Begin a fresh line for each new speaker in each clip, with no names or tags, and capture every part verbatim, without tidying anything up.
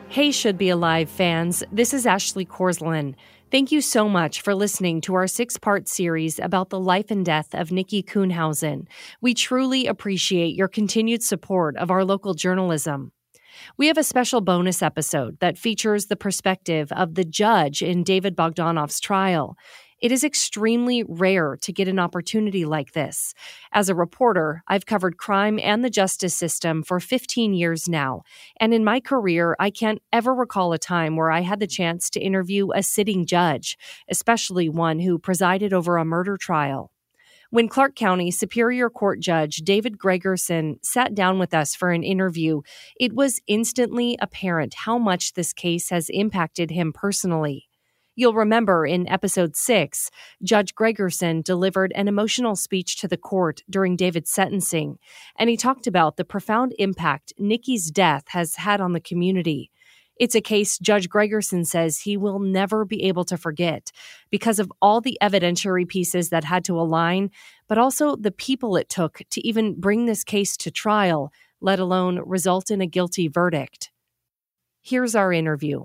Hey, Should Be Alive fans, this is Ashley Korslin. Thank you so much for listening to our six-part series about the life and death of Nikki Kuhnhausen. We truly appreciate your continued support of our local journalism. We have a special bonus episode that features the perspective of the judge in David Bogdanoff's trial. It is extremely rare to get an opportunity like this. As a reporter, I've covered crime and the justice system for fifteen years now, and in my career, I can't ever recall a time where I had the chance to interview a sitting judge, especially one who presided over a murder trial. When Clark County Superior Court Judge David Gregerson sat down with us for an interview, it was instantly apparent how much this case has impacted him personally. You'll remember in episode six, Judge Gregerson delivered an emotional speech to the court during David's sentencing, and he talked about the profound impact Nikki's death has had on the community. It's a case Judge Gregerson says he will never be able to forget because of all the evidentiary pieces that had to align, but also the people it took to even bring this case to trial, let alone result in a guilty verdict. Here's our interview.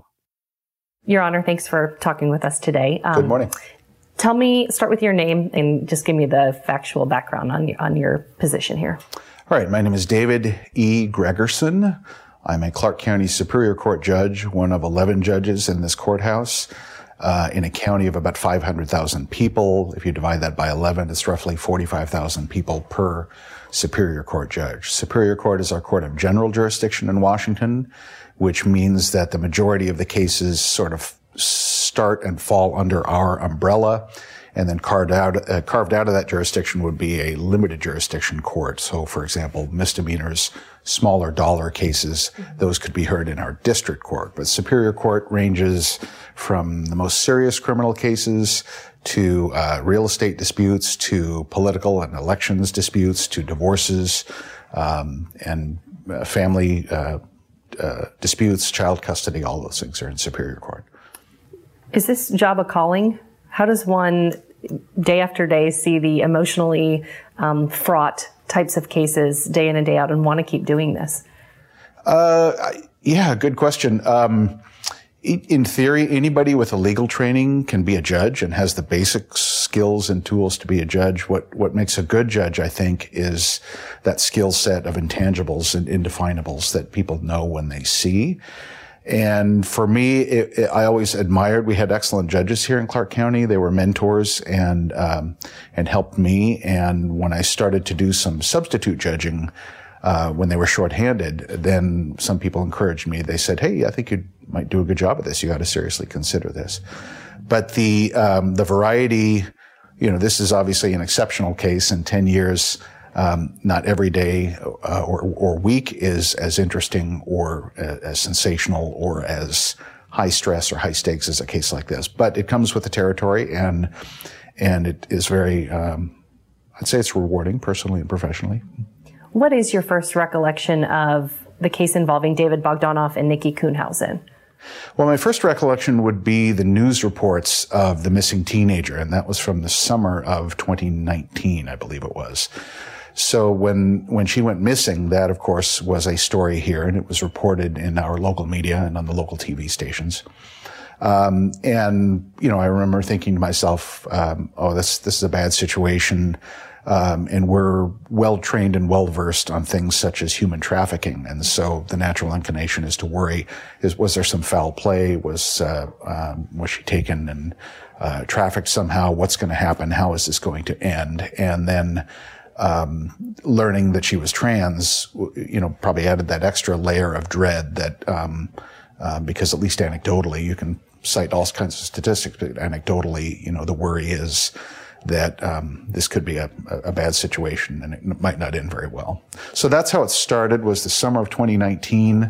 Your Honor, thanks for talking with us today.
Um, Good morning.
Tell me, start with your name and just give me the factual background on your, on your position here.
All right. My name is David E. Gregerson. I'm a Clark County Superior Court judge, one of eleven judges in this courthouse, uh, in a county of about five hundred thousand people. If you divide that by eleven, it's roughly forty-five thousand people per Superior Court judge. Superior Court is our court of general jurisdiction in Washington, which means that the majority of the cases sort of start and fall under our umbrella. And then carved out, uh, carved out of that jurisdiction would be a limited jurisdiction court. So, for example, misdemeanors, smaller dollar cases, those could be heard in our district court. But Superior Court ranges from the most serious criminal cases to uh, real estate disputes, to political and elections disputes, to divorces, um, and uh, family uh, uh, disputes, child custody. All those things are in Superior Court.
Is this job a calling? How does one, day after day, see the emotionally um, fraught types of cases day in and day out and want to keep doing this?
Uh, yeah, good question. Um, in theory, anybody with a legal training can be a judge and has the basic skills and tools to be a judge. What, what makes a good judge, I think, is that skill set of intangibles and indefinables that people know when they see. And for me, it, it, I always admired, we had excellent judges here in Clark County. They were mentors and, um, and helped me. And when I started to do some substitute judging, uh, when they were shorthanded, then some people encouraged me. They said, hey, I think you might do a good job of this. You got to seriously consider this. But the, um, the variety, you know, this is obviously an exceptional case in ten years. Um, not every day uh, or, or week is as interesting or uh, as sensational or as high stress or high stakes as a case like this. But it comes with the territory, and and it is very, um, I'd say it's rewarding personally and professionally.
What is your first recollection of the case involving David Bogdanoff and Nikki Kuhnhausen?
Well, my first recollection would be the news reports of the missing teenager, and that was from the summer of twenty nineteen, I believe it was. So when, when she went missing, that of course was a story here, and it was reported in our local media and on the local T V stations. Um, and, you know, I remember thinking to myself, um, oh, this, this is a bad situation. Um, and we're well trained and well versed on things such as human trafficking. And so the natural inclination is to worry, is, was there some foul play? Was, uh, um, was she taken and, uh, trafficked somehow? What's going to happen? How is this going to end? And then, Um, learning that she was trans, you know, probably added that extra layer of dread that, um, uh, because at least anecdotally, you can cite all kinds of statistics, but anecdotally, you know, the worry is that, um, this could be a, a bad situation and it might not end very well. So that's how it started, was the summer of twenty nineteen.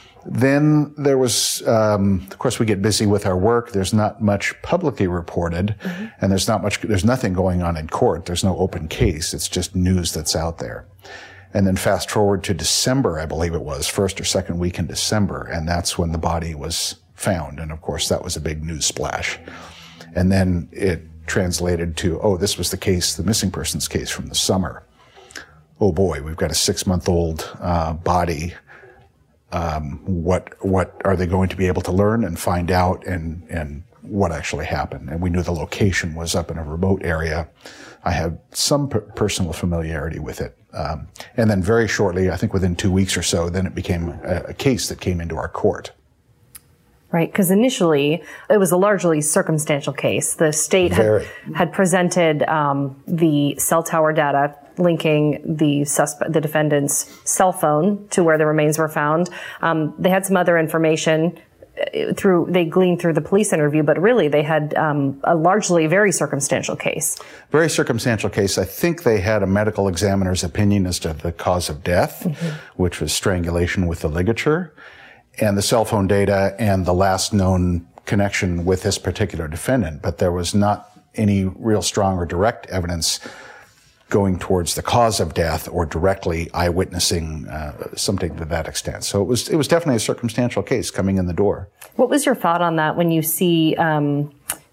Then there was, um, of course, we get busy with our work. There's not much publicly reported, mm-hmm. and there's not much, there's nothing going on in court. There's no open case. It's just news that's out there. And then fast forward to December, I believe it was, first or second week in December, and that's when the body was found. And of course, that was a big news splash. And then it translated to, oh, this was the case, the missing persons case from the summer. Oh boy, we've got a six-month-old uh, body Um, what what are they going to be able to learn and find out, and and what actually happened? And we knew the location was up in a remote area. I had some per- personal familiarity with it. Um, and then very shortly, I think within two weeks or so, then it became a, a case that came into our court.
Right, because initially it was a largely circumstantial case. The state had, had presented um, the cell tower data linking the suspect, the defendant's cell phone to where the remains were found. Um, they had some other information through they gleaned through the police interview, but really they had um, a largely very circumstantial case.
Very circumstantial case. I think they had a medical examiner's opinion as to the cause of death, mm-hmm. which was strangulation with the ligature, and the cell phone data and the last known connection with this particular defendant. But there was not any real strong or direct evidence going towards the cause of death or directly eyewitnessing uh, something to that extent. So it was it was definitely a circumstantial case coming in the door. What
was your thought on that when you see, um,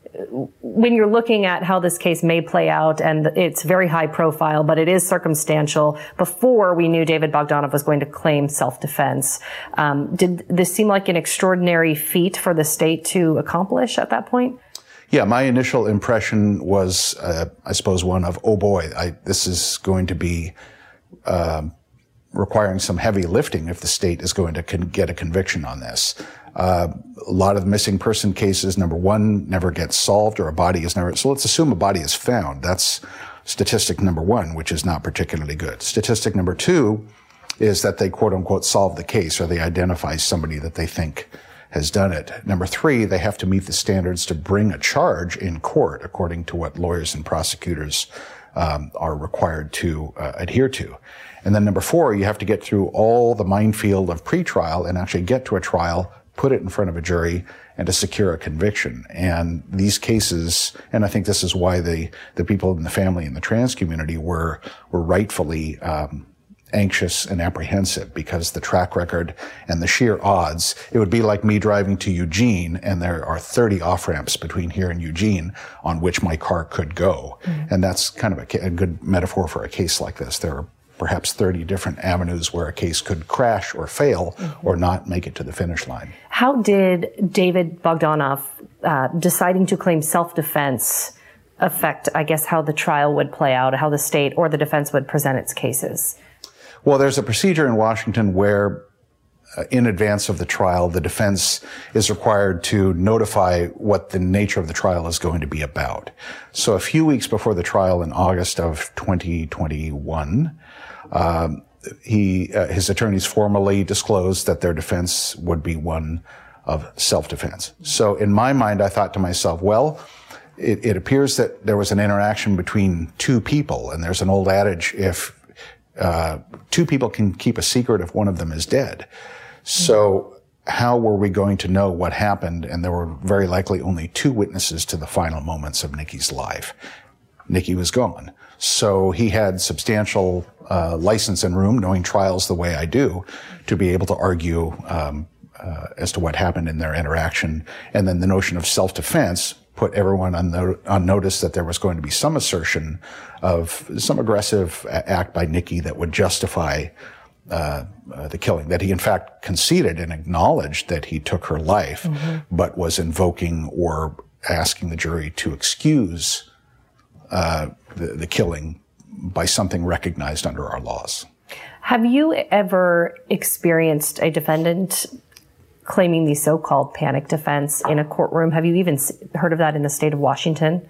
when you're looking at how this case may play out, and it's very high profile, but it is circumstantial, before we knew David Bogdanov was going to claim self-defense. Um, did this seem like an extraordinary feat for the state to accomplish at that point?
Yeah, my initial impression was, uh, I suppose, one of, oh boy, I, this is going to be uh, requiring some heavy lifting if the state is going to con- get a conviction on this. Uh, a lot of the missing person cases, number one, never gets solved, or a body is never, so let's assume a body is found. That's statistic number one, which is not particularly good. Statistic number two is that they quote unquote solve the case, or they identify somebody that they think has done it. Number three, they have to meet the standards to bring a charge in court, according to what lawyers and prosecutors um, are required to uh, adhere to. And then number four, you have to get through all the minefield of pretrial and actually get to a trial, put it in front of a jury, and to secure a conviction. And these cases, and I think this is why the the people in the family and the trans community were were rightfully um, anxious and apprehensive, because the track record and the sheer odds, it would be like me driving to Eugene and there are thirty off-ramps between here and Eugene on which my car could go. Mm-hmm. And that's kind of a, a good metaphor for a case like this. There are perhaps thirty different avenues where a case could crash or fail mm-hmm. or not make it to the finish line.
How did David Bogdanov uh, deciding to claim self-defense affect, I guess, how the trial would play out, how the state or the defense would present its cases?
Well, there's a procedure in Washington where, uh, in advance of the trial, the defense is required to notify what the nature of the trial is going to be about. So a few weeks before the trial in August of twenty twenty-one, um, he, uh, his attorneys formally disclosed that their defense would be one of self-defense. So in my mind, I thought to myself, well, it, it appears that there was an interaction between two people, and there's an old adage, if Uh, two people can keep a secret if one of them is dead. So how were we going to know what happened? And there were very likely only two witnesses to the final moments of Nikki's life. Nikki was gone. So he had substantial uh, license and room, knowing trials the way I do, to be able to argue um, uh, as to what happened in their interaction. And then the notion of self-defense put everyone on, no, on notice that there was going to be some assertion of some aggressive act by Nikki that would justify uh, uh, the killing, that he in fact conceded and acknowledged that he took her life, mm-hmm. but was invoking or asking the jury to excuse uh, the, the killing by something recognized under our laws.
Have you ever experienced a defendant claiming the so-called panic defense in a courtroom? Have you even heard of that in the state of Washington?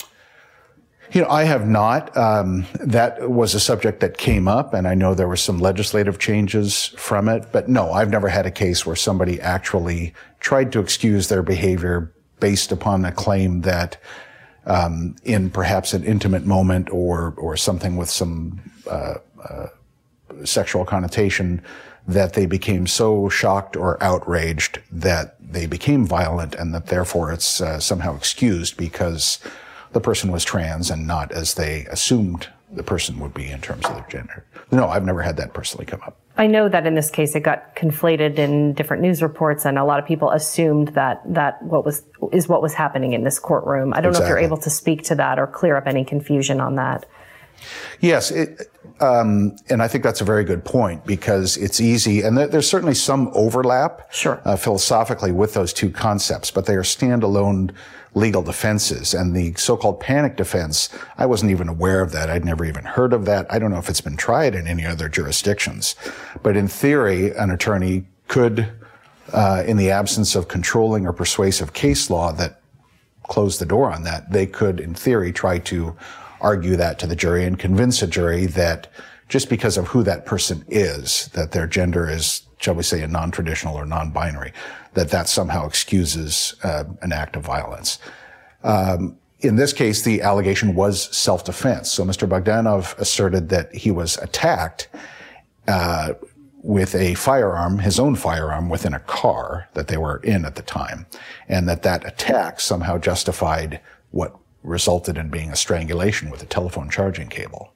You know, I have not. Um, that was a subject that came up, and I know there were some legislative changes from it. But no, I've never had a case where somebody actually tried to excuse their behavior based upon a claim that um, in perhaps an intimate moment or or something with some uh, uh, sexual connotation, that they became so shocked or outraged that they became violent, and that therefore it's uh, somehow excused because the person was trans and not as they assumed the person would be in terms of their gender. No, I've never had that personally come up.
I know that in this case it got conflated in different news reports, and a lot of people assumed that that what was is what was happening in this courtroom. I don't exactly. know if you're able to speak to that or clear up any confusion on that.
Yes, it, um, and I think that's a very good point, because it's easy, and there, there's certainly some overlap
sure.
uh, philosophically with those two concepts, but they are standalone legal defenses. And the so-called panic defense, I wasn't even aware of that. I'd never even heard of that. I don't know if it's been tried in any other jurisdictions. But in theory, an attorney could, uh, in the absence of controlling or persuasive case law that closed the door on that, they could, in theory, try to argue that to the jury and convince a jury that just because of who that person is, that their gender is, shall we say, a non-traditional or non-binary, that that somehow excuses uh, an act of violence. Um, in this case, the allegation was self-defense. So Mister Bogdanov asserted that he was attacked uh, with a firearm, his own firearm, within a car that they were in at the time, and that that attack somehow justified what resulted in being a strangulation with a telephone charging cable.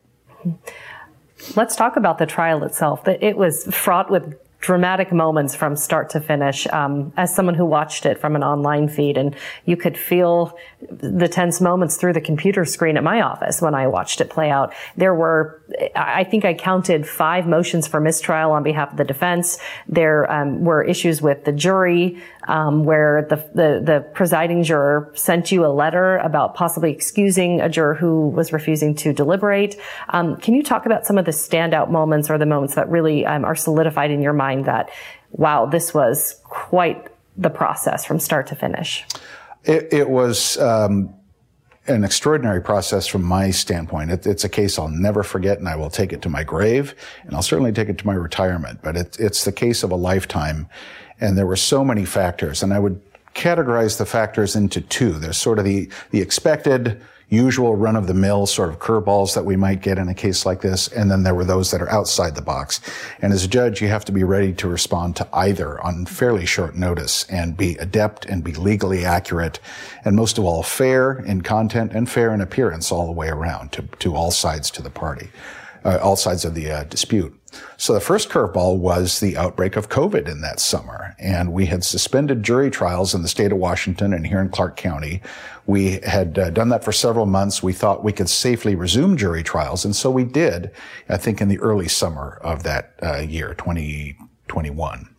Let's talk about the trial itself. It was fraught with dramatic moments from start to finish. Um, as someone who watched it from an online feed, and you could feel the tense moments through the computer screen at my office when I watched it play out. There were, I think I counted five motions for mistrial on behalf of the defense. There um, were issues with the jury, um, where the, the the presiding juror sent you a letter about possibly excusing a juror who was refusing to deliberate. Um, can you talk about some of the standout moments, or the moments that really um, are solidified in your mind that, wow, this was quite the process from start to finish?
It, it was um, an extraordinary process from my standpoint. It, it's a case I'll never forget, and I will take it to my grave, and I'll certainly take it to my retirement. But it, it's the case of a lifetime, and there were so many factors, and I would categorize the factors into two. There's sort of the, the expected, usual run-of-the-mill sort of curveballs that we might get in a case like this, and then there were those that are outside the box. And as a judge, you have to be ready to respond to either on fairly short notice, and be adept and be legally accurate, and most of all, fair in content and fair in appearance all the way around to, to all sides to the party, uh, all sides of the uh, dispute. So the first curveball was the outbreak of COVID in that summer, and we had suspended jury trials in the state of Washington and here in Clark County. We had uh, done that for several months. We thought we could safely resume jury trials, and so we did, I think, in the early summer of that uh, year, twenty twenty-one.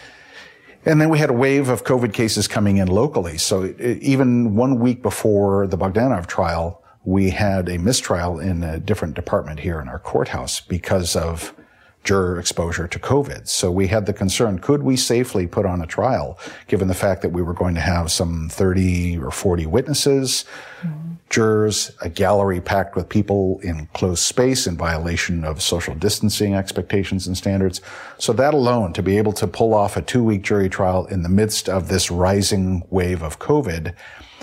And then we had a wave of COVID cases coming in locally. So it, even one week before the Bogdanov trial, we had a mistrial in a different department here in our courthouse because of juror exposure to COVID. So we had the concern, could we safely put on a trial, given the fact that we were going to have some thirty or forty witnesses, mm-hmm. jurors, a gallery packed with people in closed space in violation of social distancing expectations and standards. So that alone, to be able to pull off a two-week jury trial in the midst of this rising wave of COVID,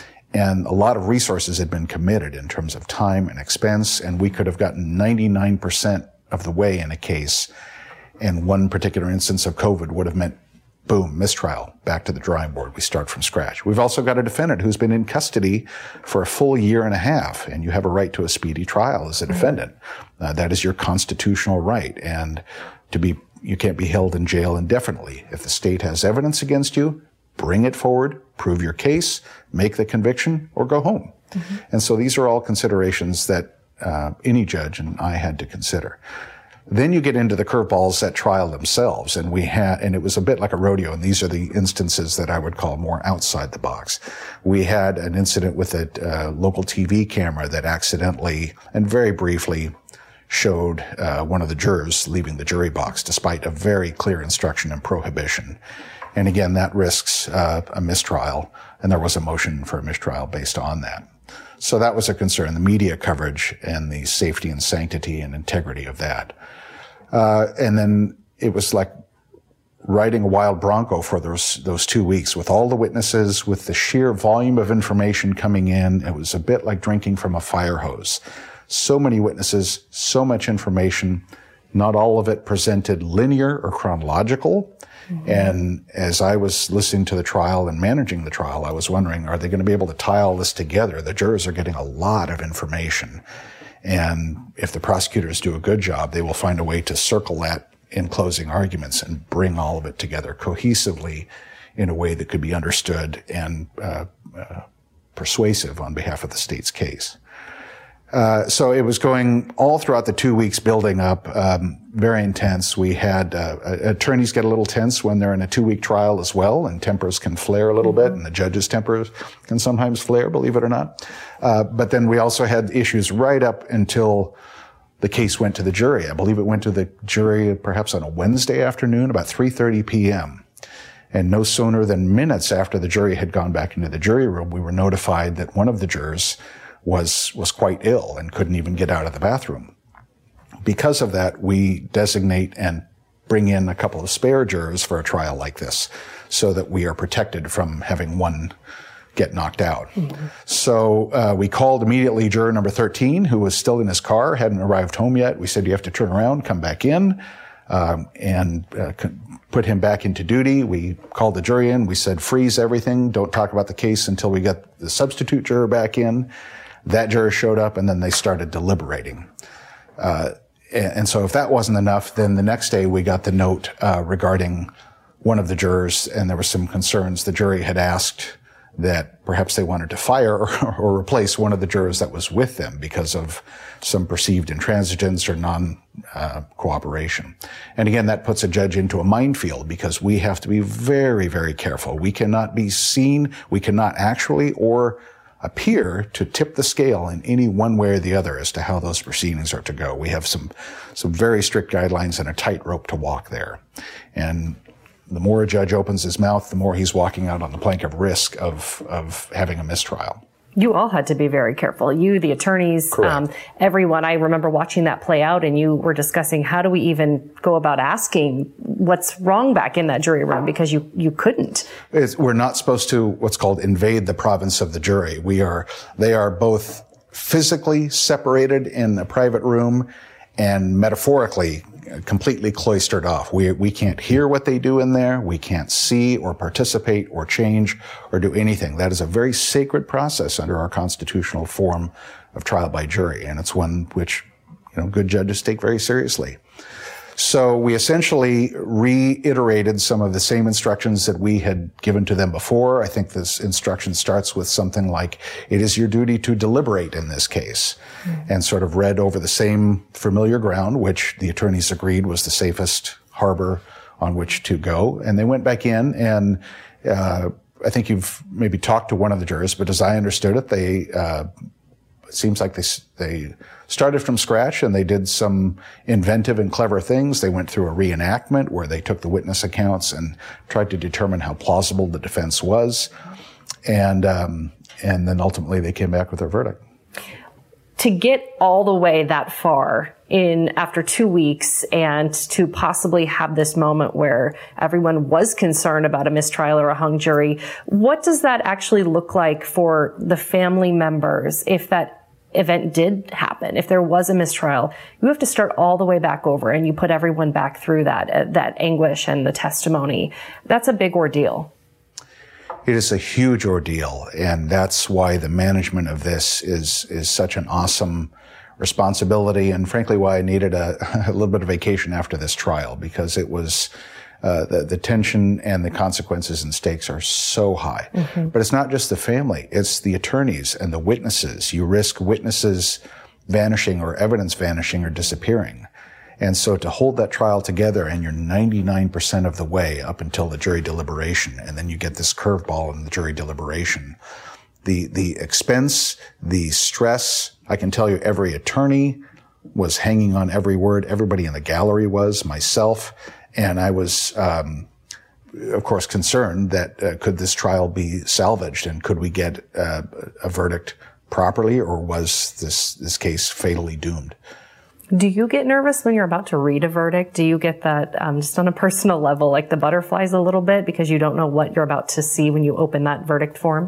and a lot of resources had been committed in terms of time and expense, and we could have gotten ninety-nine percent of the way in a case, and one particular instance of COVID would have meant, boom, mistrial, back to the drawing board. We start from scratch. We've also got a defendant who's been in custody for a full year and a half, and you have a right to a speedy trial as a defendant. Uh, that is your constitutional right, and to be, you can't be held in jail indefinitely. If the state has evidence against you, bring it forward, prove your case, make the conviction, or go home. Mm-hmm. And so these are all considerations that Uh, any judge and I had to consider. Then you get into the curveballs at trial themselves, and we had, and it was a bit like a rodeo, and these are the instances that I would call more outside the box. We had an incident with a uh, local T V camera that accidentally and very briefly showed uh, one of the jurors leaving the jury box despite a very clear instruction and prohibition. And again, that risks uh, a mistrial, and there was a motion for a mistrial based on that. So that was a concern, the media coverage and the safety and sanctity and integrity of that. Uh, and then it was like riding a wild bronco for those, those two weeks with all the witnesses, with the sheer volume of information coming in. It was a bit like drinking from a fire hose. So many witnesses, so much information, not all of it presented linear or chronological. Mm-hmm. And as I was listening to the trial and managing the trial, I was wondering, are they going to be able to tie all this together? The jurors are getting a lot of information. And if the prosecutors do a good job, they will find a way to circle that in closing arguments and bring all of it together cohesively in a way that could be understood and uh, uh, persuasive on behalf of the state's case. Uh, so it was going all throughout the two weeks building up, um, very intense. We had uh, attorneys get a little tense when they're in a two-week trial as well, and tempers can flare a little mm-hmm. bit, and the judge's tempers can sometimes flare, believe it or not. Uh, but then we also had issues right up until the case went to the jury. I believe it went to the jury perhaps on a Wednesday afternoon, about three thirty p.m. And no sooner than minutes after the jury had gone back into the jury room, we were notified that one of the jurors was was quite ill and couldn't even get out of the bathroom. Because of that, we designate and bring in a couple of spare jurors for a trial like this so that we are protected from having one get knocked out. Mm-hmm. So uh, we called immediately juror number thirteen, who was still in his car, hadn't arrived home yet. We said, you have to turn around, come back in, um, and uh, put him back into duty. We called the jury in. We said, freeze everything. Don't talk about the case until we get the substitute juror back in. That juror showed up, and then they started deliberating. Uh, and, and so if that wasn't enough, then the next day we got the note uh, regarding one of the jurors, and there were some concerns. The jury had asked that perhaps they wanted to fire or, or replace one of the jurors that was with them because of some perceived intransigence or non-cooperation. Uh, and again, that puts a judge into a minefield because we have to be very, very careful. We cannot be seen, we cannot actually or appear to tip the scale in any one way or the other as to how those proceedings are to go. We have some, some very strict guidelines and a tightrope to walk there. And the more a judge opens his mouth, the more he's walking out on the plank of risk of, of having a mistrial.
You all had to be very careful. You, the attorneys, um, everyone. I remember watching that play out, and you were discussing how do we even go about asking what's wrong back in that jury room, because you, you couldn't.
It's, we're not supposed to what's called invade the province of the jury. We are, they are both physically separated in a private room and metaphorically completely cloistered off. We, we can't hear what they do in there. We can't see or participate or change or do anything. That is a very sacred process under our constitutional form of trial by jury. And it's one which, you know, good judges take very seriously. So we essentially reiterated some of the same instructions that we had given to them before. I think this instruction starts with something like, it is your duty to deliberate in this case, mm-hmm. and sort of read over the same familiar ground, which the attorneys agreed was the safest harbor on which to go. And they went back in, and uh, I think you've maybe talked to one of the jurors, but as I understood it, they uh, it seems like they they started from scratch, and they did some inventive and clever things. They went through a reenactment where they took the witness accounts and tried to determine how plausible the defense was. And, um, and then ultimately they came back with their verdict.
To get all the way that far in after two weeks and to possibly have this moment where everyone was concerned about a mistrial or a hung jury, what does that actually look like for the family members if that event did happen? If there was a mistrial, you have to start all the way back over, and you put everyone back through that, uh, that anguish and the testimony. That's a big ordeal.
It is a huge ordeal, and that's why the management of this is is such an awesome responsibility, and frankly why I needed a, a little bit of vacation after this trial, because it was uh, the, the tension and the consequences and stakes are so high. Mm-hmm. But it's not just the family, it's the attorneys and the witnesses. You risk witnesses vanishing or evidence vanishing or disappearing. And so to hold that trial together, and you're ninety-nine percent of the way up until the jury deliberation, and then you get this curveball in the jury deliberation, the, the expense, the stress, I can tell you every attorney was hanging on every word. Everybody in the gallery was, myself. And I was, um, of course, concerned that uh, could this trial be salvaged, and could we get uh, a verdict properly, or was this, this case fatally doomed?
Do you get nervous when you're about to read a verdict? Do you get that um, just on a personal level, like the butterflies a little bit, because you don't know what you're about to see when you open that verdict form?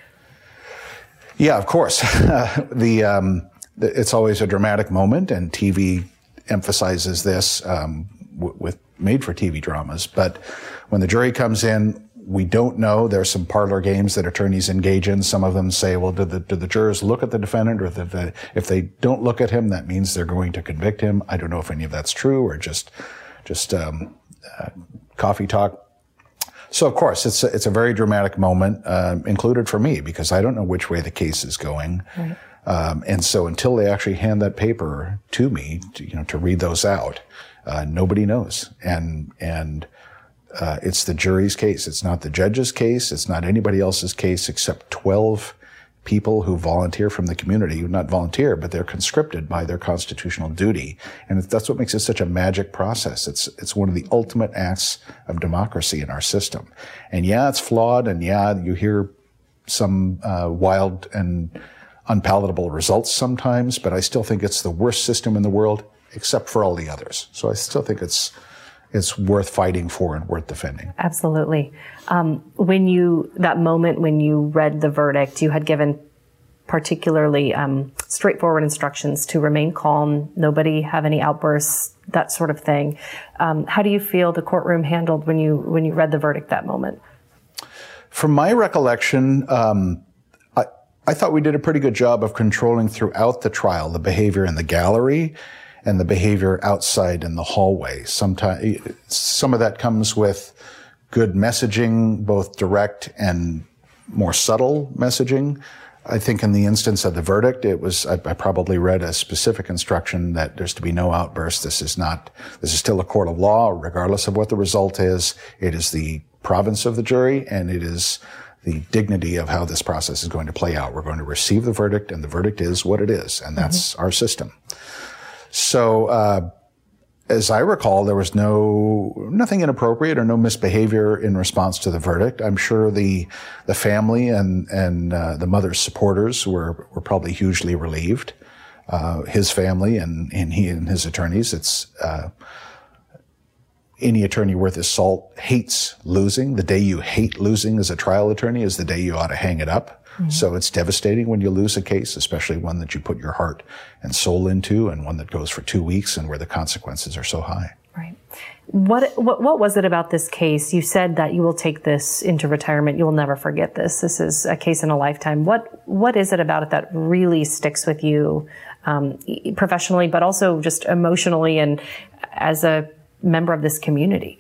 Yeah, of course. the, um, the it's always a dramatic moment, and T V emphasizes this um, w- with made-for-T V dramas. But when the jury comes in, we don't know. There's some parlor games that attorneys engage in. Some of them say, well, do the, do the jurors look at the defendant, or the, the, if they don't look at him, that means they're going to convict him. I don't know if any of that's true, or just, just, um, uh, coffee talk. So of course, it's a, it's a very dramatic moment, uh, included for me, because I don't know which way the case is going. Right. Um, and so until they actually hand that paper to me, to, you know, to read those out, uh, nobody knows. And, and, uh, it's the jury's case. It's not the judge's case. It's not anybody else's case except twelve people who volunteer from the community, who not volunteer, but they're conscripted by their constitutional duty. And that's what makes it such a magic process. It's, it's one of the ultimate acts of democracy in our system. And yeah, it's flawed. And yeah, you hear some, uh, wild and unpalatable results sometimes, but I still think it's the worst system in the world, except for all the others. So I still think it's it's worth fighting for and worth defending.
Absolutely. Um, when you that moment when you read the verdict, you had given particularly um, straightforward instructions to remain calm, nobody have any outbursts, that sort of thing. Um, how do you feel the courtroom handled when you when you read the verdict that moment?
From my recollection, um, I thought we did a pretty good job of controlling throughout the trial the behavior in the gallery and the behavior outside in the hallway. Sometimes, some of that comes with good messaging, both direct and more subtle messaging. I think in the instance of the verdict, it was, I, I probably read a specific instruction that there's to be no outbursts. This is not, this is still a court of law, regardless of what the result is. It is the province of the jury, and it is the dignity of how this process is going to play out. We're going to receive the verdict, and the verdict is what it is, and that's mm-hmm. our system. So, uh, as I recall, there was no, nothing inappropriate or no misbehavior in response to the verdict. I'm sure the, the family and, and, uh, the mother's supporters were, were probably hugely relieved. Uh, his family and, and he and his attorneys, it's, uh, any attorney worth his salt hates losing. The day you hate losing as a trial attorney is the day you ought to hang it up. Mm-hmm. So it's devastating when you lose a case, especially one that you put your heart and soul into, and one that goes for two weeks and where the consequences are so high.
Right. What, what, what was it about this case? You said that you will take this into retirement. You will never forget this. This is a case in a lifetime. What, what is it about it that really sticks with you, um, professionally, but also just emotionally and as a member of this community?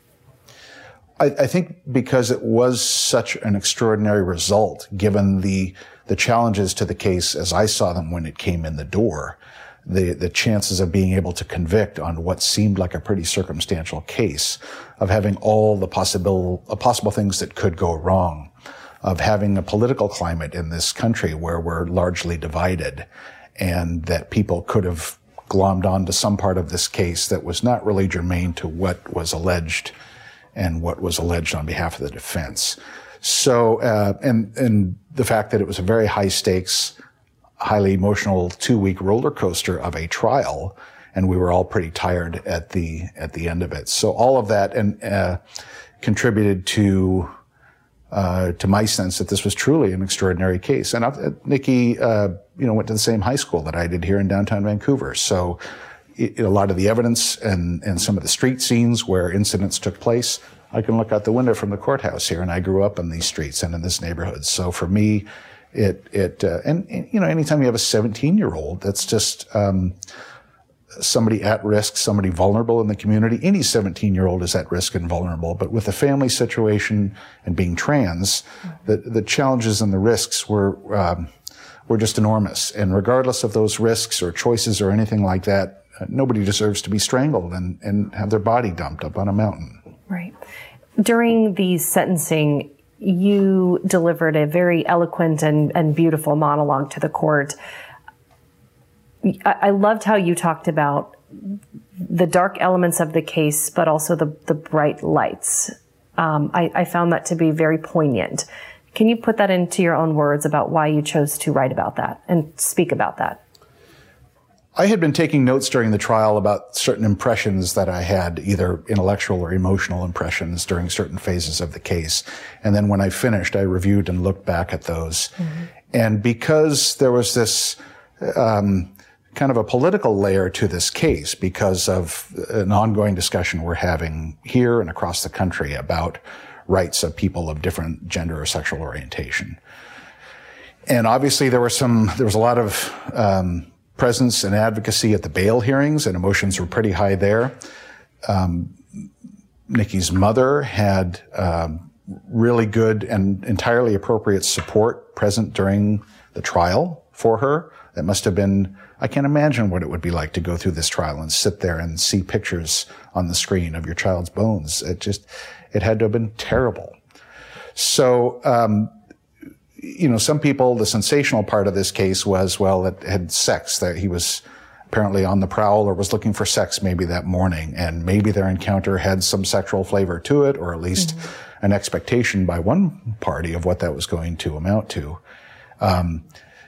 I, I think because it was such an extraordinary result, given the the challenges to the case as I saw them when it came in the door, the the chances of being able to convict on what seemed like a pretty circumstantial case, of having all the possible uh, possible things that could go wrong, of having a political climate in this country where we're largely divided, and that people could have glommed onto some part of this case that was not really germane to what was alleged and what was alleged on behalf of the defense. So, uh, and, and the fact that it was a very high stakes, highly emotional two week roller coaster of a trial, and we were all pretty tired at the, at the end of it. So all of that, and, uh, contributed to, uh, to my sense that this was truly an extraordinary case. And uh, Nikki, uh, you know, went to the same high school that I did here in downtown Vancouver. So it, a lot of the evidence and, and some of the street scenes where incidents took place, I can look out the window from the courthouse here, and I grew up in these streets and in this neighborhood. So for me, it, it, uh, and, and, you know, anytime you have a seventeen year old, that's just, um, somebody at risk, somebody vulnerable in the community. Any seventeen year old is at risk and vulnerable, but with the family situation and being trans, the, the challenges and the risks were, um, were just enormous. And regardless of those risks or choices or anything like that, uh, nobody deserves to be strangled and, and have their body dumped up on a mountain. Right.
During the sentencing, you delivered a very eloquent and, and beautiful monologue to the court. I, I loved how you talked about the dark elements of the case, but also the, the bright lights. Um, I, I found that to be very poignant. Can you put that into your own words about why you chose to write about that and speak about that?
I had been taking notes during the trial about certain impressions that I had, either intellectual or emotional impressions during certain phases of the case. And then when I finished, I reviewed and looked back at those. Mm-hmm. And because there was this um, kind of a political layer to this case, because of an ongoing discussion we're having here and across the country about rights of people of different gender or sexual orientation. And obviously there were some, there was a lot of um, presence and advocacy at the bail hearings, and emotions were pretty high there. Um, Nikki's mother had um, really good and entirely appropriate support present during the trial. for her. It must have been, I can't imagine what it would be like to go through this trial and sit there and see pictures on the screen of your child's bones. It just, it had to have been terrible. So, um, you know, some people, the sensational part of this case was, well, it had sex, that he was apparently on the prowl or was looking for sex maybe that morning, and maybe their encounter had some sexual flavor to it, or at least mm-hmm. an expectation by one party of what that was going to amount to. Um,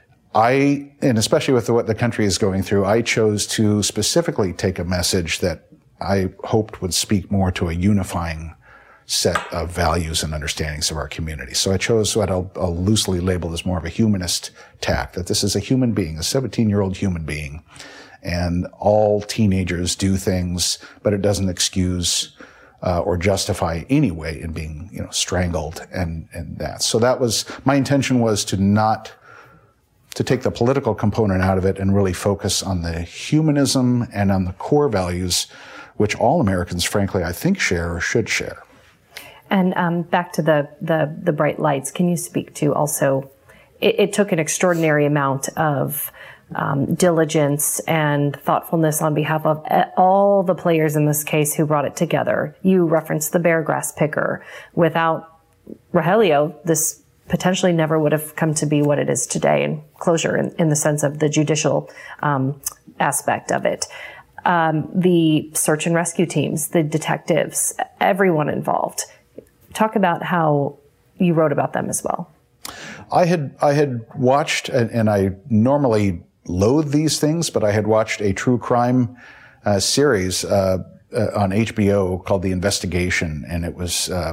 I, and especially with what the country is going through, I chose to specifically take a message that I hoped would speak more to a unifying set of values and understandings of our community. So I chose what I'll, I'll loosely label as more of a humanist tack, that this is a human being, a seventeen-year-old human being, and all teenagers do things, but it doesn't excuse uh, or justify any way in being, you know, strangled and, and that. So that was, my intention was to not to take the political component out of it and really focus on the humanism and on the core values, which all Americans, frankly, I think share or should share.
And um, back to the, the the bright lights, can you speak to also, it, it took an extraordinary amount of um, diligence and thoughtfulness on behalf of all the players in this case who brought it together. You referenced the bear grass picker. Without Rogelio, this potentially never would have come to be what it is today, and closure in, in the sense of the judicial um, aspect of it. Um, the search and rescue teams, the detectives, everyone involved. Talk about how you wrote about them as well.
I had I had watched, and, and I normally loathe these things, but I had watched a true crime uh, series uh, uh, on H B O called The Investigation, and it was uh,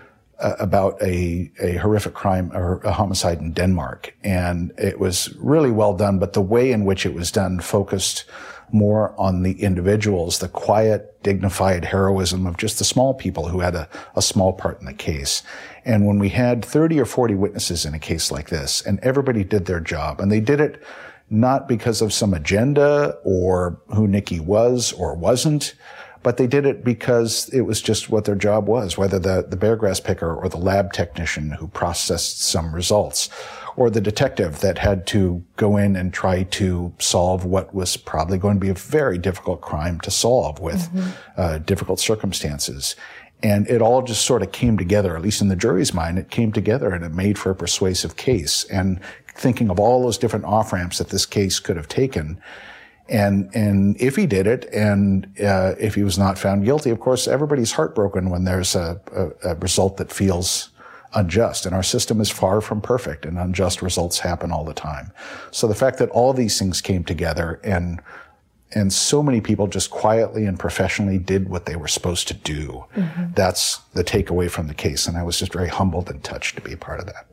about a, a horrific crime or a homicide in Denmark. And it was really well done, but the way in which it was done focused more on the individuals, the quiet, dignified heroism of just the small people who had a, a small part in the case. And when we had thirty or forty witnesses in a case like this, and everybody did their job, and they did it not because of some agenda or who Nikki was or wasn't, but they did it because it was just what their job was, whether the, the bear grass picker or the lab technician who processed some results, or the detective that had to go in and try to solve what was probably going to be a very difficult crime to solve with mm-hmm. uh, difficult circumstances. And it all just sort of came together, at least in the jury's mind, it came together and it made for a persuasive case. And thinking of all those different off-ramps that this case could have taken, And, and if he did it, and, uh, if he was not found guilty, of course, everybody's heartbroken when there's a, a, a result that feels unjust. And our system is far from perfect, and unjust results happen all the time. So the fact that all these things came together and, and so many people just quietly and professionally did what they were supposed to do, mm-hmm. that's the takeaway from the case. And I was just very humbled and touched to be a part of that.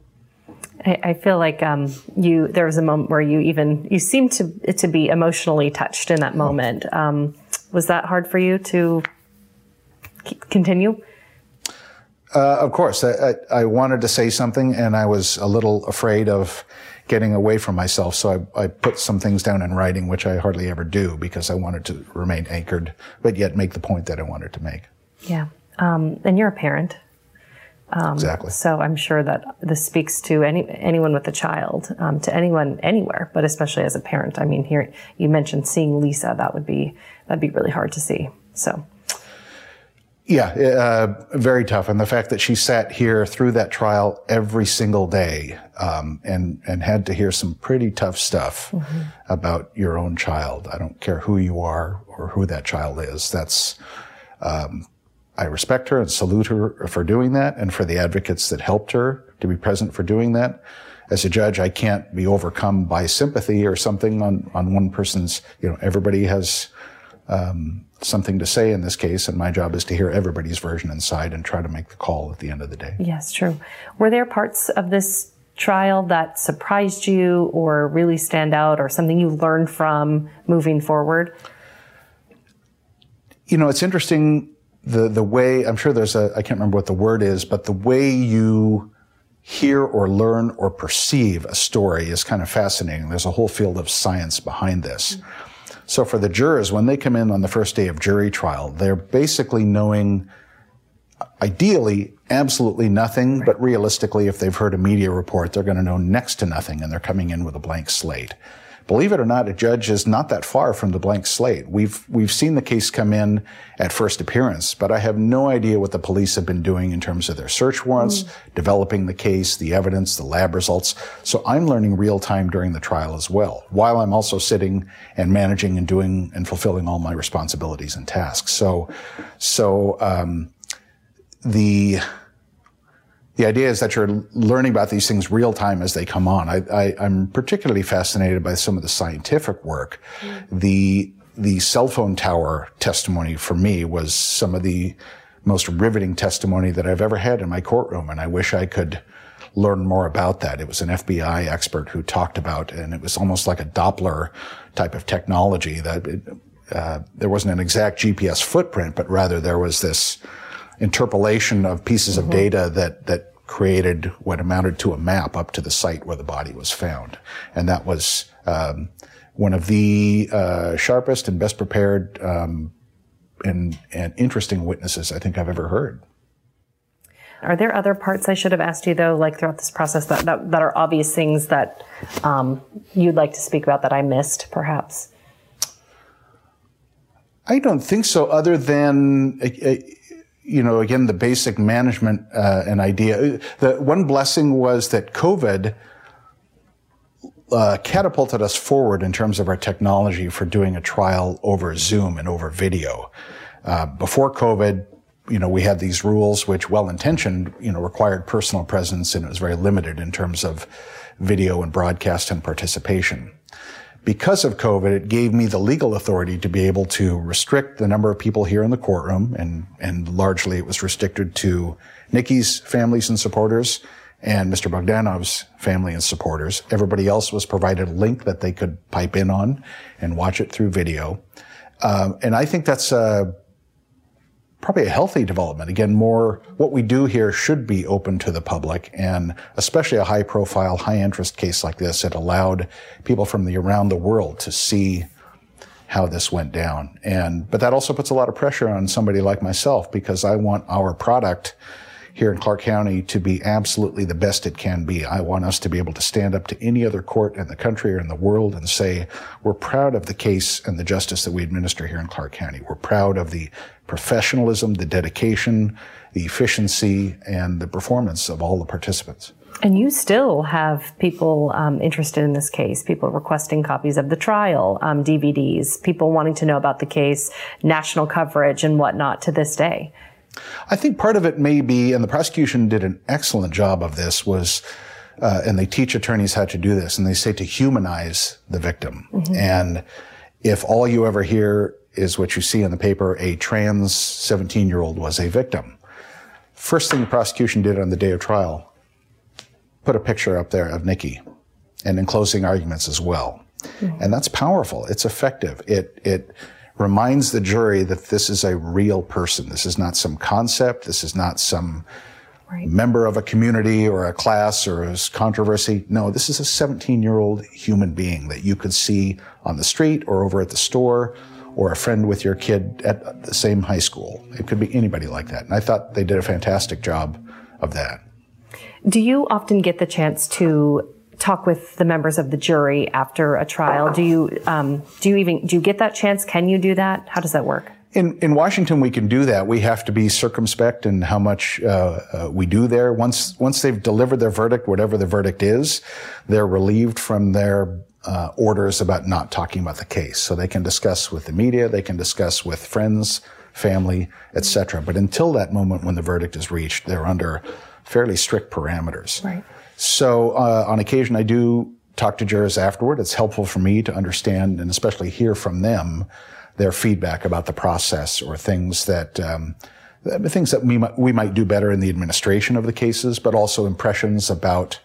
I feel like um, you. There was a moment where you even you seemed to to be emotionally touched in that moment. Um, was that hard for you to continue?
Uh, of course, I, I, I wanted to say something, and I was a little afraid of getting away from myself. So I, I put some things down in writing, which I hardly ever do, because I wanted to remain anchored, but yet make the point that I wanted to make.
Yeah, um, and you're a parent. Um,
exactly.
So I'm sure that this speaks to any anyone with a child, um, to anyone anywhere, but especially as a parent. I mean, here you mentioned seeing Lisa. That would be that'd be really hard to see. So.
Yeah, uh, very tough. And the fact that she sat here through that trial every single day, um, and, and had to hear some pretty tough stuff mm-hmm. about your own child. I don't care who you are or who that child is. That's, um, I respect her and salute her for doing that, and for the advocates that helped her to be present for doing that. As a judge, I can't be overcome by sympathy or something on, on one person's, you know, everybody has, um, something to say in this case, and my job is to hear everybody's version inside and try to make the call at the end of the day.
Yes, true. Were there parts of this trial that surprised you or really stand out, or something you learned from moving forward?
You know, it's interesting, the, the way, I'm sure there's a, I can't remember what the word is, but the way you hear or learn or perceive a story is kind of fascinating. There's a whole field of science behind this. Mm-hmm. So for the jurors, when they come in on the first day of jury trial, they're basically knowing ideally, absolutely nothing, right. But realistically, if they've heard a media report, they're going to know next to nothing, and they're coming in with a blank slate. Believe it or not, a judge is not that far from the blank slate. We've we've seen the case come in at first appearance, but I have no idea what the police have been doing in terms of their search warrants, mm. developing the case, the evidence, the lab results. So I'm learning real time during the trial as well, while I'm also sitting and managing and doing and fulfilling all my responsibilities and tasks. So, so um, the. The idea is that you're learning about these things real time as they come on. I, I, I'm particularly fascinated by some of the scientific work. Mm. The the cell phone tower testimony for me was some of the most riveting testimony that I've ever had in my courtroom, and I wish I could learn more about that. It was an F B I expert who talked about, and it was almost like a Doppler type of technology that it, uh, there wasn't an exact G P S footprint, but rather there was this interpolation of pieces mm-hmm. of data that, that created what amounted to a map up to the site where the body was found. And that was, um, one of the, uh, sharpest and best prepared, um, and, and interesting witnesses I think I've ever heard.
Are there other parts I should have asked you though, like throughout this process that, that, that are obvious things that, um, you'd like to speak about that I missed perhaps?
I don't think so, other than, uh, you know, again, the basic management uh, and idea. The one blessing was that COVID uh, catapulted us forward in terms of our technology for doing a trial over Zoom and over video. Uh, before COVID, you know, we had these rules which, well-intentioned, you know, required personal presence, and it was very limited in terms of video and broadcast and participation. Because of COVID, it gave me the legal authority to be able to restrict the number of people here in the courtroom, and, and largely it was restricted to Nikki's families and supporters and Mister Bogdanov's family and supporters. Everybody else was provided a link that they could pipe in on and watch it through video. Um, and I think that's uh, probably a healthy development. Again, more what we do here should be open to the public, and especially a high-profile, high-interest case like this, it allowed people from the around the world to see how this went down. And but that also puts a lot of pressure on somebody like myself, because I want our product here in Clark County to be absolutely the best it can be. I want us to be able to stand up to any other court in the country or in the world and say, we're proud of the case and the justice that we administer here in Clark County. We're proud of the professionalism, the dedication, the efficiency, and the performance of all the participants.
And you still have people um, interested in this case, people requesting copies of the trial, um, D V Ds, people wanting to know about the case, national coverage and whatnot to this day.
I think part of it may be, and the prosecution did an excellent job of this, was, uh, and they teach attorneys how to do this, and they say to humanize the victim. Mm-hmm. And if all you ever hear is what you see in the paper, a trans seventeen-year-old was a victim. First thing the prosecution did on the day of trial, put a picture up there of Nikki, and in closing arguments as well. Mm-hmm. And that's powerful. It's effective. It, it, reminds the jury that this is a real person. This is not some concept. This is not some right. member of a community or a class or a controversy. No, this is a seventeen-year-old human being that you could see on the street or over at the store, or a friend with your kid at the same high school. It could be anybody like that. And I thought they did a fantastic job of that.
Do you often get the chance to talk with the members of the jury after a trial? Do you, um, do you even, do you get that chance? Can you do that? How does that work?
In, in Washington, we can do that. We have to be circumspect in how much, uh, uh, we do there. Once, once they've delivered their verdict, whatever the verdict is, they're relieved from their, uh, orders about not talking about the case. So they can discuss with the media, they can discuss with friends, family, et cetera. But until that moment when the verdict is reached, they're under fairly strict parameters.
Right.
So uh, on occasion, I do talk to jurors afterward. It's helpful for me to understand and especially hear from them their feedback about the process, or things that um, things that we might, we might do better in the administration of the cases, but also impressions about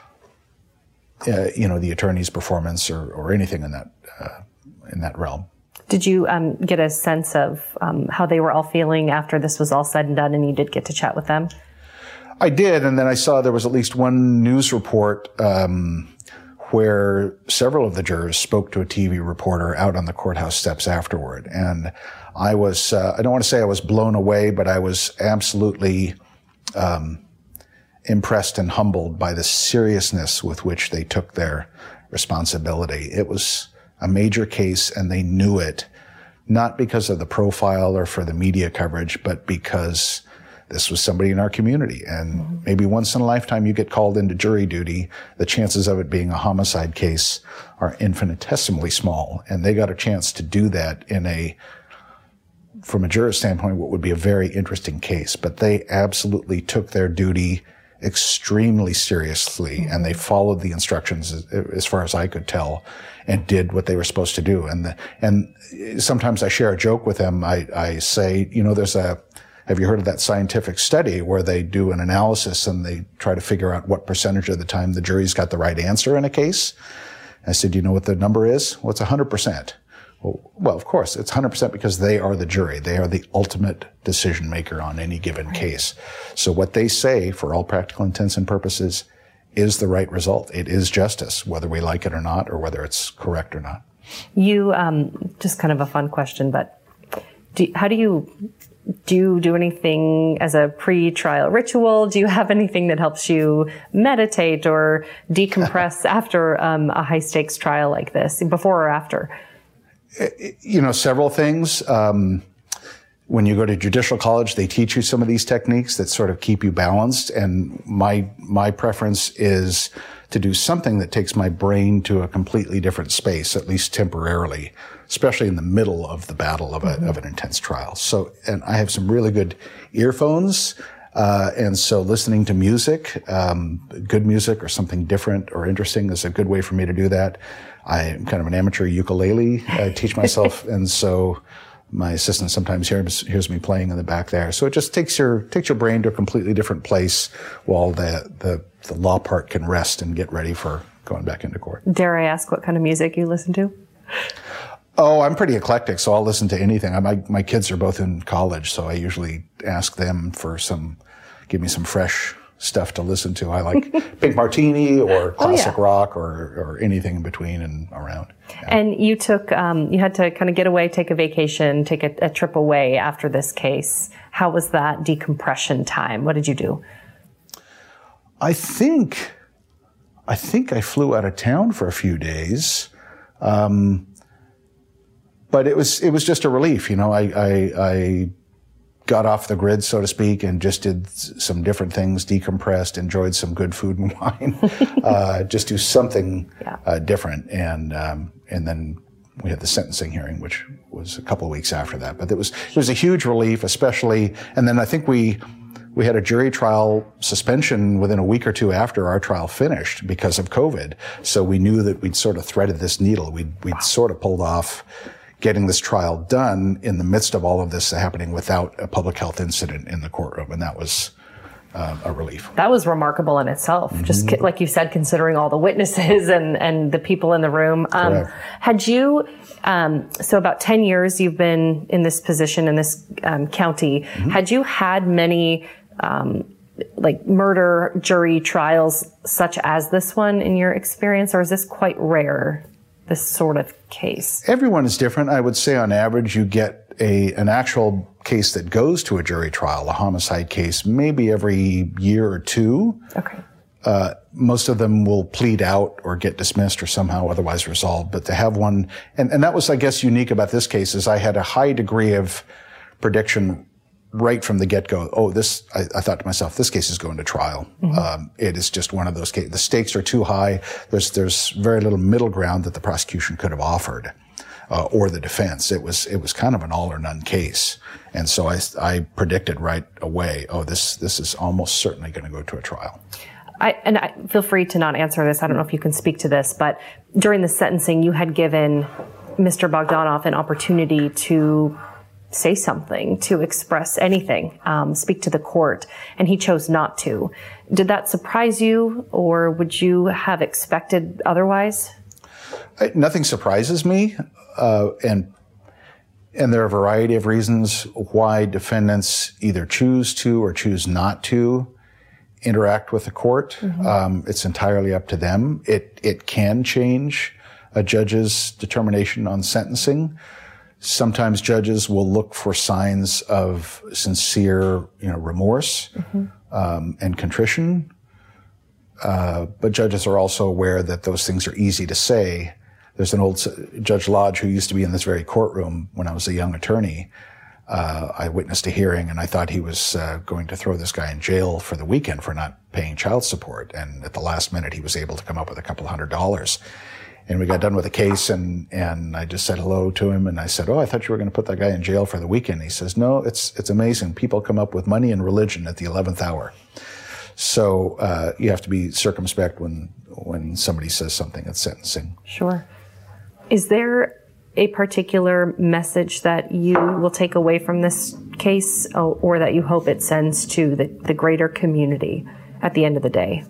uh, you know the attorney's performance, or, or anything in that uh, in that realm.
Did you um, get a sense of um, how they were all feeling after this was all said and done, and you did get to chat with them?
I did, and then I saw there was at least one news report um, where several of the jurors spoke to a T V reporter out on the courthouse steps afterward. And I was, uh, I don't want to say I was blown away, but I was absolutely um, impressed and humbled by the seriousness with which they took their responsibility. It was a major case, and they knew it, not because of the profile or for the media coverage, but because this was somebody in our community. And mm-hmm. maybe once in a lifetime you get called into jury duty, the chances of it being a homicide case are infinitesimally small. And they got a chance to do that in a, from a juror's standpoint, what would be a very interesting case. But they absolutely took their duty extremely seriously, and they followed the instructions as, as far as I could tell, and did what they were supposed to do. And the, and sometimes I share a joke with them. I, I say, you know, there's a, have you heard of that scientific study where they do an analysis and they try to figure out what percentage of the time the jury's got the right answer in a case? I said, do you know what the number is? Well, it's one hundred percent. Well, well, of course, it's one hundred percent because they are the jury. They are the ultimate decision maker on any given right. case. So what they say, for all practical intents and purposes, is the right result. It is justice, whether we like it or not, or whether it's correct or not.
You, um, just kind of a fun question, but do, how do you, do you do anything as a pre-trial ritual? Do you have anything that helps you meditate or decompress after um, a high-stakes trial like this, before or after?
You know, several things. Um, when you go to judicial college, they teach you some of these techniques that sort of keep you balanced. And my, my preference is to do something that takes my brain to a completely different space, at least temporarily, especially in the middle of the battle of a, mm-hmm. of an intense trial. So, and I have some really good earphones. Uh, and so listening to music, um, good music or something different or interesting is a good way for me to do that. I'm kind of an amateur ukulele. I teach myself, and so my assistant sometimes hears, hears me playing in the back there. So it just takes your takes your brain to a completely different place while the, the, the law part can rest and get ready for going back into court.
Dare I ask what kind of music you listen to?
Oh, I'm pretty eclectic, so I'll listen to anything. I, my, my kids are both in college, so I usually ask them for some, give me some fresh stuff to listen to. I like Pink Martini or classic oh, yeah. rock or, or anything in between and around. Yeah.
And you took, um, you had to kind of get away, take a vacation, take a, a trip away after this case. How was that decompression time? What did you do?
I think, I think I flew out of town for a few days. Um, but it was, it was just a relief. You know, I, I, I got off the grid, so to speak, and just did some different things, decompressed, enjoyed some good food and wine, uh, just do something yeah. uh, different. And, um, and then we had the sentencing hearing, which was a couple of weeks after that. But it was, it was a huge relief, especially, and then I think we, we had a jury trial suspension within a week or two after our trial finished because of COVID. So we knew that we'd sort of threaded this needle. We'd, we'd wow. sort of pulled off getting this trial done in the midst of all of this happening without a public health incident in the courtroom. And that was uh, a relief.
That was remarkable in itself. Mm-hmm. Just like you said, considering all the witnesses and, and the people in the room. Um, had you, um, so about ten years you've been in this position in this um, county. Mm-hmm. Had you had many um, like murder jury trials such as this one in your experience, or is this quite rare? This sort of case?
Everyone is different. I would say on average you get a an actual case that goes to a jury trial, a homicide case, maybe every year or two.
Okay.
Uh, most of them will plead out or get dismissed or somehow otherwise resolved. But to have one, and, and that was, I guess, unique about this case, is I had a high degree of prediction right from the get-go. Oh, this, I, I thought to myself, this case is going to trial. Mm-hmm. Um, it is just one of those cases. The stakes are too high. There's, there's very little middle ground that the prosecution could have offered, uh, or the defense. It was, it was kind of an all or none case. And so I, I predicted right away, oh, this, this is almost certainly going to go to a trial.
I, and I, feel free to not answer this. I don't know if you can speak to this, but during the sentencing, you had given Mister Bogdanoff an opportunity to say something, to express anything, um, speak to the court, and he chose not to. Did that surprise you, or would you have expected otherwise?
I, nothing surprises me, uh, and and there are a variety of reasons why defendants either choose to or choose not to interact with the court. Mm-hmm. Um, it's entirely up to them. It it can change a judge's determination on sentencing. Sometimes judges will look for signs of sincere, you know, remorse mm-hmm. um, and contrition. Uh, but judges are also aware that those things are easy to say. There's an old Judge Lodge who used to be in this very courtroom when I was a young attorney. Uh, I witnessed a hearing and I thought he was uh, going to throw this guy in jail for the weekend for not paying child support. And at the last minute, he was able to come up with a couple hundred dollars. And we got done with the case, and, and I just said hello to him, and I said, oh, I thought you were going to put that guy in jail for the weekend. He says, no, it's it's amazing. People come up with money and religion at the eleventh hour. So uh, you have to be circumspect when when somebody says something at sentencing.
Sure. Is there a particular message that you will take away from this case, or that you hope it sends to the, the greater community at the end of the day?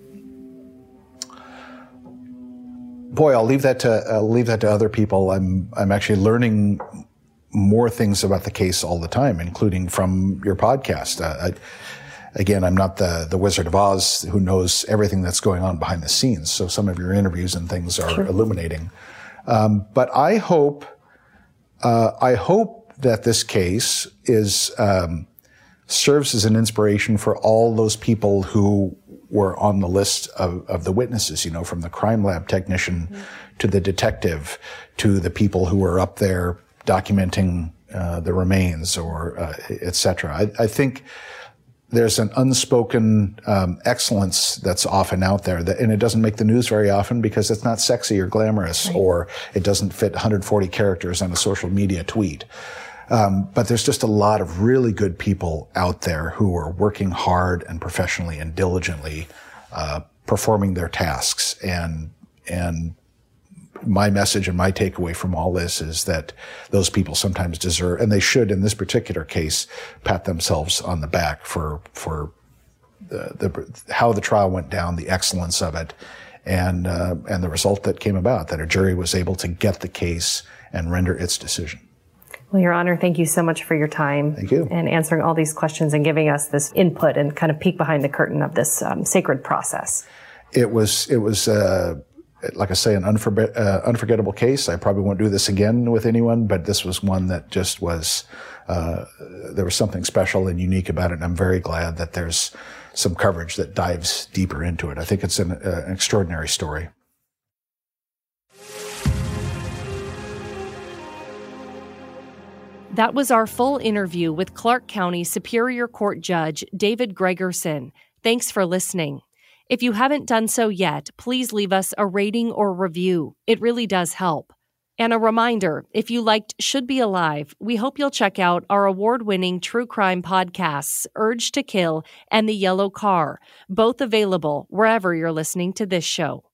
Boy, I'll leave that to I'll leave that to other people. I'm I'm actually learning more things about the case all the time, including from your podcast. Uh, I, again, I'm not the the Wizard of Oz who knows everything that's going on behind the scenes. So some of your interviews and things are sure. illuminating. Um, but I hope uh, I hope that this case is um, serves as an inspiration for all those people who were on the list of, of the witnesses, you know, from the crime lab technician mm-hmm. to the detective to the people who were up there documenting uh, the remains or uh, et cetera. I, I think there's an unspoken um, excellence that's often out there, that, and it doesn't make the news very often because it's not sexy or glamorous, right. or it doesn't fit one hundred forty characters on a social media tweet. Um, but there's just a lot of really good people out there who are working hard and professionally and diligently, uh, performing their tasks. And, and my message and my takeaway from all this is that those people sometimes deserve, and they should in this particular case, pat themselves on the back for, for the, the, how the trial went down, the excellence of it, and, uh, and the result that came about, that a jury was able to get the case and render its decision.
Well, Your Honor, thank you so much for your time.
Thank you.
And answering all these questions and giving us this input and kind of peek behind the curtain of this um, sacred process.
It was, it was, uh, like I say, an unforget, uh, unforgettable case. I probably won't do this again with anyone, but this was one that just was, uh, there was something special and unique about it. And I'm very glad that there's some coverage that dives deeper into it. I think it's an, uh, an extraordinary story.
That was our full interview with Clark County Superior Court Judge David Gregerson. Thanks for listening. If you haven't done so yet, please leave us a rating or review. It really does help. And a reminder, if you liked Should Be Alive, we hope you'll check out our award-winning true crime podcasts, Urge to Kill and The Yellow Car, both available wherever you're listening to this show.